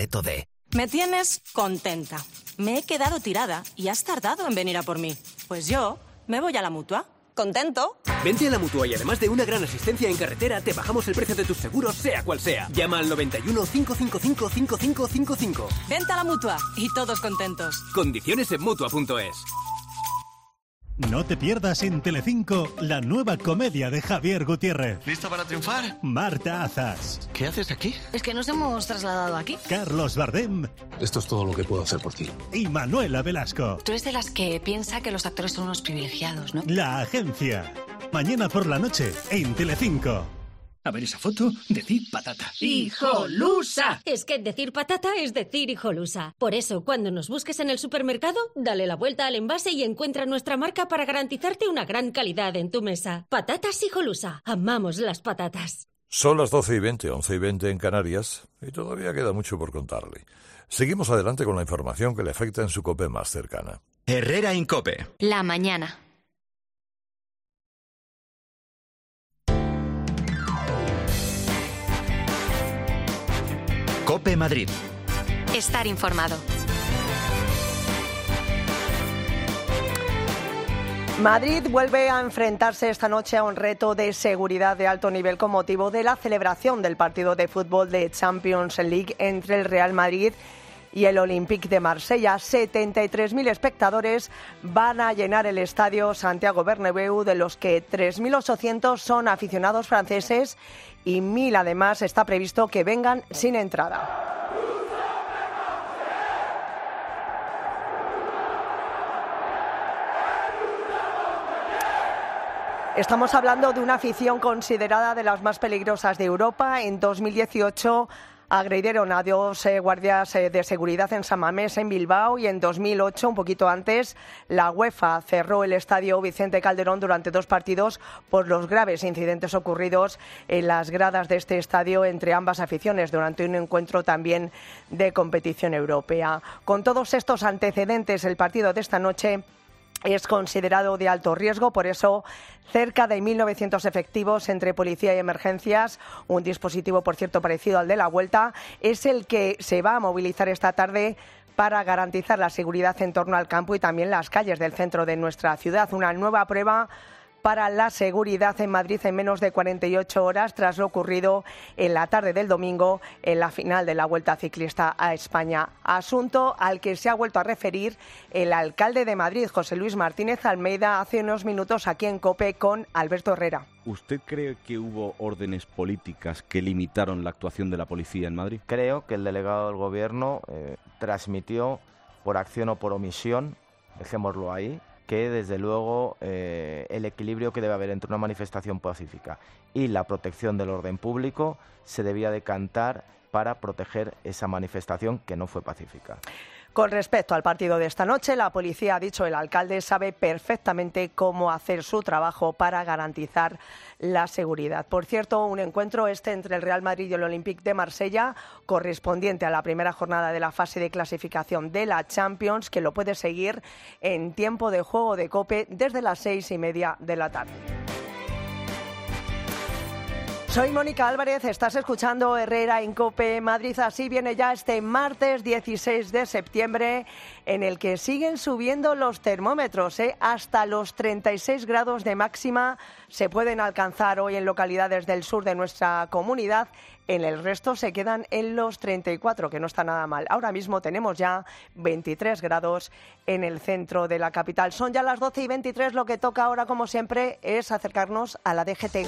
reto de... Me tienes contenta. Me he quedado tirada y has tardado en venir a por mí. Pues yo me voy a la Mutua. ¿Contento? Vente a la Mutua y además de una gran asistencia en carretera, te bajamos el precio de tus seguros, sea cual sea. Llama al 91 555 5555. Vente a la Mutua y todos contentos. Condiciones en Mutua.es. No te pierdas en Telecinco la nueva comedia de Javier Gutiérrez. ¿Lista para triunfar? Marta Azas. ¿Qué haces aquí? Es que nos hemos trasladado aquí. Carlos Bardem. Esto es todo lo que puedo hacer por ti. Y Manuela Velasco. Tú eres de las que piensa que los actores son unos privilegiados, ¿no? La Agencia. Mañana por la noche en Telecinco. A ver esa foto, decir patata. ¡Hijolusa! Es que decir patata es decir hijolusa. Por eso, cuando nos busques en el supermercado, dale la vuelta al envase y encuentra nuestra marca para garantizarte una gran calidad en tu mesa. Patatas hijolusa. Amamos las patatas. Son las 12:20, 11:20 en Canarias, y todavía queda mucho por contarle. Seguimos adelante con la información que le afecta en su COPE más cercana. Herrera Incope. La mañana. COPE Madrid. Estar informado. Madrid vuelve a enfrentarse esta noche a un reto de seguridad de alto nivel con motivo de la celebración del partido de fútbol de Champions League entre el Real Madrid y el Olympique de Marsella. 73.000 espectadores van a llenar el estadio Santiago Bernabéu, de los que 3.800 son aficionados franceses y 1.000 además está previsto que vengan sin entrada. Estamos hablando de una afición considerada de las más peligrosas de Europa. En 2018 agredieron a dos guardias de seguridad en San Mamés, en Bilbao, y en 2008, un poquito antes, la UEFA cerró el estadio Vicente Calderón durante 2 partidos por los graves incidentes ocurridos en las gradas de este estadio entre ambas aficiones durante un encuentro también de competición europea. Con todos estos antecedentes, el partido de esta noche es considerado de alto riesgo, por eso cerca de 1.900 efectivos entre policía y emergencias, un dispositivo, por cierto, parecido al de la Vuelta, es el que se va a movilizar esta tarde para garantizar la seguridad en torno al campo y también las calles del centro de nuestra ciudad. Una nueva prueba para la seguridad en Madrid en menos de 48 horas tras lo ocurrido en la tarde del domingo en la final de la Vuelta Ciclista a España. Asunto al que se ha vuelto a referir el alcalde de Madrid, José Luis Martínez Almeida, hace unos minutos aquí en COPE con Alberto Herrera. ¿Usted cree que hubo órdenes políticas que limitaron la actuación de la policía en Madrid? Creo que el delegado del Gobierno transmitió, por acción o por omisión, dejémoslo ahí, que desde luego el equilibrio que debe haber entre una manifestación pacífica y la protección del orden público se debía decantar para proteger esa manifestación que no fue pacífica. Con respecto al partido de esta noche, la policía, ha dicho el alcalde, sabe perfectamente cómo hacer su trabajo para garantizar la seguridad. Por cierto, un encuentro entre el Real Madrid y el Olympique de Marsella, correspondiente a la primera jornada de la fase de clasificación de la Champions, que lo puede seguir en tiempo de juego de COPE desde las 6:30 de la tarde. Soy Mónica Álvarez, estás escuchando Herrera en COPE Madrid. Así viene ya este martes 16 de septiembre, en el que siguen subiendo los termómetros, hasta los 36 grados de máxima se pueden alcanzar hoy en localidades del sur de nuestra comunidad. En el resto se quedan en los 34, que no está nada mal. Ahora mismo tenemos ya 23 grados en el centro de la capital. Son ya las 12:23, lo que toca ahora, como siempre, es acercarnos a la DGT.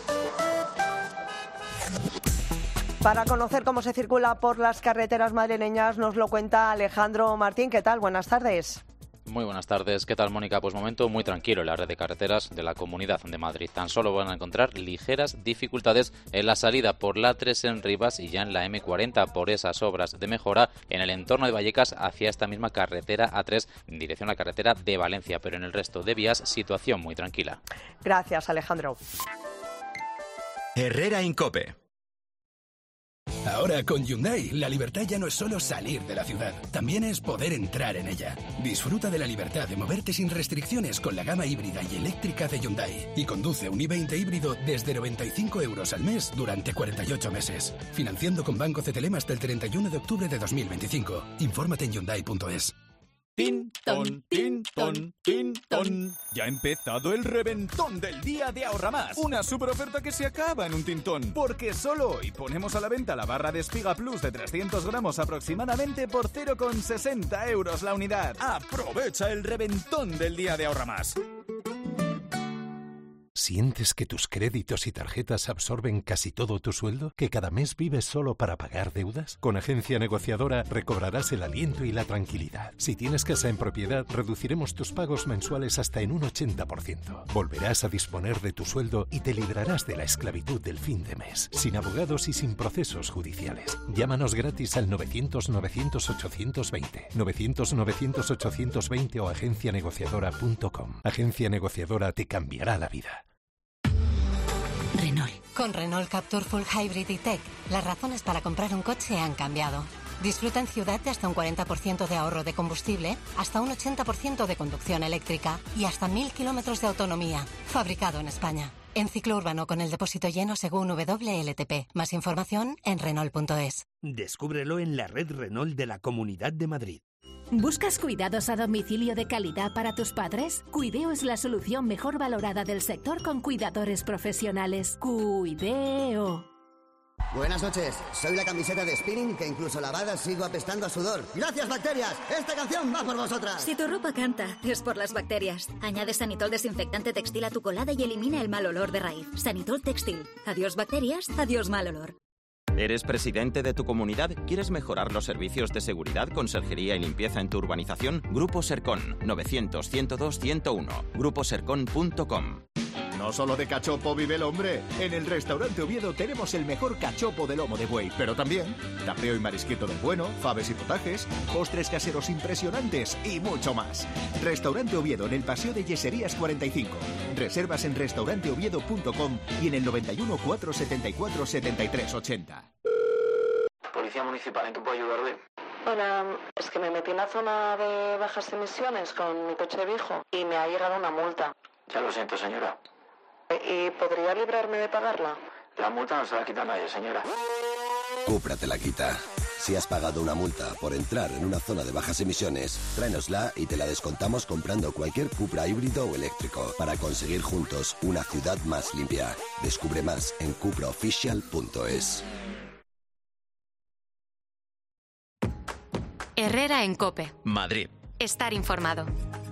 Para conocer cómo se circula por las carreteras madrileñas nos lo cuenta Alejandro Martín. ¿Qué tal? Buenas tardes. Muy buenas tardes. ¿Qué tal, Mónica? Pues momento muy tranquilo en la red de carreteras de la Comunidad de Madrid. Tan solo van a encontrar ligeras dificultades en la salida por la A3 en Rivas y ya en la M40 por esas obras de mejora en el entorno de Vallecas hacia esta misma carretera A3 en dirección a la carretera de Valencia. Pero en el resto de vías, situación muy tranquila. Gracias, Alejandro. Herrera Incope. Ahora con Hyundai, la libertad ya no es solo salir de la ciudad, también es poder entrar en ella. Disfruta de la libertad de moverte sin restricciones con la gama híbrida y eléctrica de Hyundai y conduce un i20 híbrido desde 95 € al mes durante 48 meses. Financiando con Banco CTLM hasta el 31 de octubre de 2025. Infórmate en Hyundai.es. Tin-ton, tin-ton, tin-ton. Ya ha empezado el reventón del día de Ahorra Más. Una super oferta que se acaba en un tintón. Porque solo hoy ponemos a la venta la barra de Espiga Plus de 300 gramos aproximadamente por 0,60 € la unidad. Aprovecha el reventón del día de Ahorra Más. ¿Sientes que tus créditos y tarjetas absorben casi todo tu sueldo? ¿Que cada mes vives solo para pagar deudas? Con Agencia Negociadora recobrarás el aliento y la tranquilidad. Si tienes casa en propiedad, reduciremos tus pagos mensuales hasta en un 80%. Volverás a disponer de tu sueldo y te librarás de la esclavitud del fin de mes, sin abogados y sin procesos judiciales. Llámanos gratis al 900-900-820, 900-900-820 o agencianegociadora.com. Agencia Negociadora te cambiará la vida. Renault. Con Renault Captur Full Hybrid y Tech, las razones para comprar un coche han cambiado. Disfruta en ciudad de hasta un 40% de ahorro de combustible, hasta un 80% de conducción eléctrica y hasta 1000 kilómetros de autonomía. Fabricado en España. En ciclo urbano con el depósito lleno según WLTP. Más información en Renault.es. Descúbrelo en la red Renault de la Comunidad de Madrid. ¿Buscas cuidados a domicilio de calidad para tus padres? Cuideo es la solución mejor valorada del sector con cuidadores profesionales. Cuideo. Buenas noches, soy la camiseta de Spinning que incluso lavada sigo apestando a sudor. ¡Gracias, bacterias! ¡Esta canción va por vosotras! Si tu ropa canta, es por las bacterias. Añade Sanitol desinfectante textil a tu colada y elimina el mal olor de raíz. Sanitol Textil. Adiós bacterias, adiós mal olor. ¿Eres presidente de tu comunidad? ¿Quieres mejorar los servicios de seguridad, conserjería y limpieza en tu urbanización? Grupo Sercon, 900-102-101. gruposercon.com. No solo de cachopo vive el hombre. En el Restaurante Oviedo tenemos el mejor cachopo de lomo de buey, pero también tapeo y marisquito del bueno, faves y potajes, postres caseros impresionantes y mucho más. Restaurante Oviedo en el Paseo de Yeserías 45. Reservas en restauranteoviedo.com y en el 91 474 73 80. Policía Municipal, ¿en qué puedo ayudarle? Hola, es que me metí en la zona de bajas emisiones con mi coche viejo y me ha llegado una multa. Ya lo siento, señora. ¿Y podría librarme de pagarla? La multa no se la quita nadie, señora. Cupra te la quita. Si has pagado una multa por entrar en una zona de bajas emisiones, tráenosla y te la descontamos comprando cualquier Cupra híbrido o eléctrico para conseguir juntos una ciudad más limpia. Descubre más en cupraofficial.es. Herrera en COPE. Madrid. Estar informado.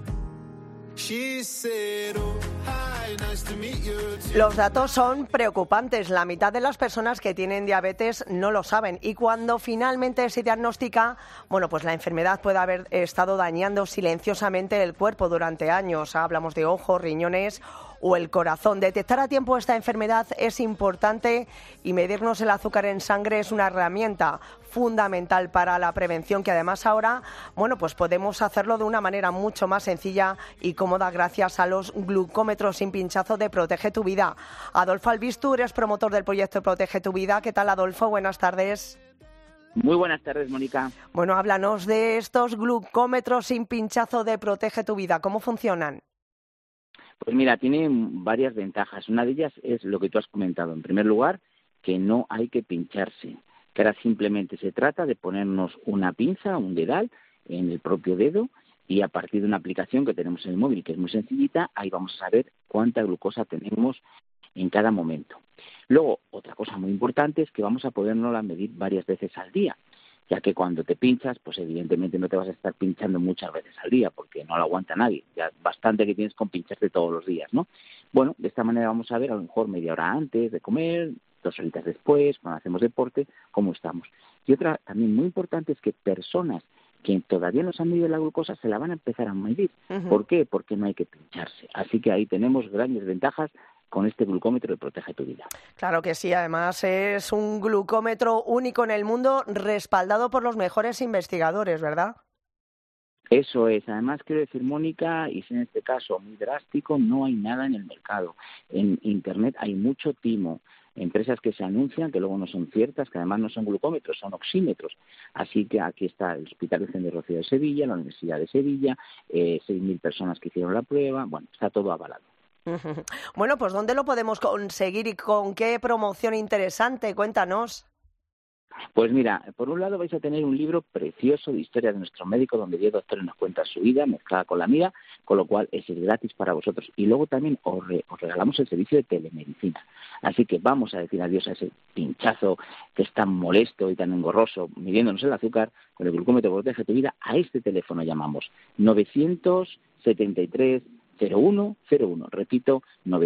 Los datos son preocupantes. La mitad de las personas que tienen diabetes no lo saben y cuando finalmente se diagnostica, bueno, pues la enfermedad puede haber estado dañando silenciosamente el cuerpo durante años. Hablamos de ojos, riñones o el corazón. Detectar a tiempo esta enfermedad es importante y medirnos el azúcar en sangre es una herramienta fundamental para la prevención, que además ahora, bueno, pues podemos hacerlo de una manera mucho más sencilla y cómoda gracias a los glucómetros sin pinchazo de Protege tu Vida. Adolfo Albistur es promotor del proyecto Protege tu Vida. ¿Qué tal, Adolfo? Buenas tardes. Muy buenas tardes, Mónica. Bueno, háblanos de estos glucómetros sin pinchazo de Protege tu Vida. ¿Cómo funcionan? Pues mira, tiene varias ventajas. Una de ellas es lo que tú has comentado. En primer lugar, que no hay que pincharse, que ahora simplemente se trata de ponernos una pinza, un dedal, en el propio dedo y a partir de una aplicación que tenemos en el móvil, que es muy sencillita, ahí vamos a saber cuánta glucosa tenemos en cada momento. Luego, otra cosa muy importante es que vamos a podernosla medir varias veces al día, ya que cuando te pinchas, pues evidentemente no te vas a estar pinchando muchas veces al día, porque no lo aguanta nadie. Ya bastante que tienes con pincharte todos los días, ¿no? Bueno, de esta manera vamos a ver a lo mejor media hora antes de comer, 2 horitas después, cuando hacemos deporte, cómo estamos. Y otra también muy importante es que personas que todavía no se han medido la glucosa se la van a empezar a medir. ¿Por qué? Porque no hay que pincharse. Así que ahí tenemos grandes ventajas con este glucómetro de Protege tu Vida. Claro que sí, además es un glucómetro único en el mundo, respaldado por los mejores investigadores, ¿verdad? Eso es. Además, quiero decir, Mónica, y en este caso muy drástico, no hay nada en el mercado. En Internet hay mucho timo. empresas que se anuncian, que luego no son ciertas, que además no son glucómetros, son oxímetros. Así que aquí está el Hospital Virgen de Rocío de Sevilla, la Universidad de Sevilla, 6.000 personas que hicieron la prueba, bueno, está todo avalado. Bueno, pues ¿dónde lo podemos conseguir y con qué promoción interesante? Cuéntanos. Pues mira, por un lado vais a tener un libro precioso de historia de nuestro médico, donde 10 doctores nos cuentan su vida mezclada con la mía, con lo cual es gratis para vosotros. Y luego también os regalamos el servicio de telemedicina. Así que vamos a decir adiós a ese pinchazo que es tan molesto y tan engorroso, midiéndonos el azúcar, con el glucómetro que protege tu vida. A este teléfono llamamos 973 0101. Repito,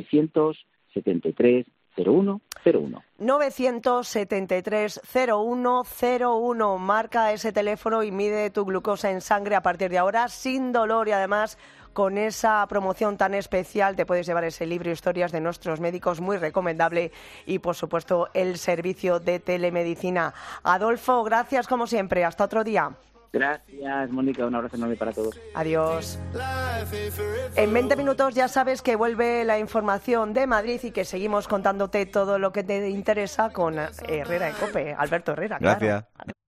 973 0101. 973 0101. Marca ese teléfono y mide tu glucosa en sangre a partir de ahora sin dolor, y además con esa promoción tan especial te puedes llevar ese libro Historias de nuestros médicos, muy recomendable, y por supuesto el servicio de telemedicina. Adolfo, gracias como siempre. Hasta otro día. Gracias, Mónica. Un abrazo enorme para todos. Adiós. En 20 minutos ya sabes que vuelve la información de Madrid y que seguimos contándote todo lo que te interesa con Herrera en COPE. Alberto Herrera, Gracias. Claro.